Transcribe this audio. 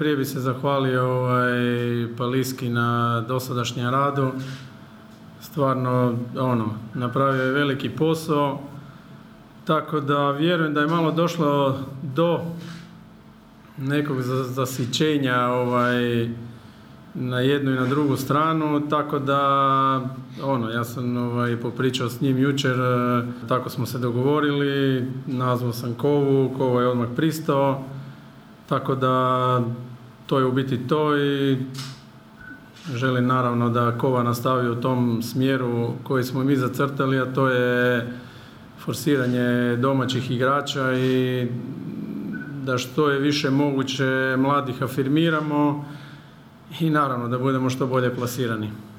najprije bi se zahvalio Paliski na dosadašnjem radu. Stvarno, napravio je veliki posao. Tako da vjerujem da je malo došlo do nekog zasićenja na jednu i na drugu stranu, tako da ja sam popričao s njim jučer, tako smo se dogovorili, nazvao sam Kova je odmah pristao, tako da to je u biti to i želim naravno da Kova nastavi u tom smjeru koji smo mi zacrtali, a to je forsiranje domaćih igrača i da što je više moguće mladih afirmiramo i naravno da budemo što bolje plasirani.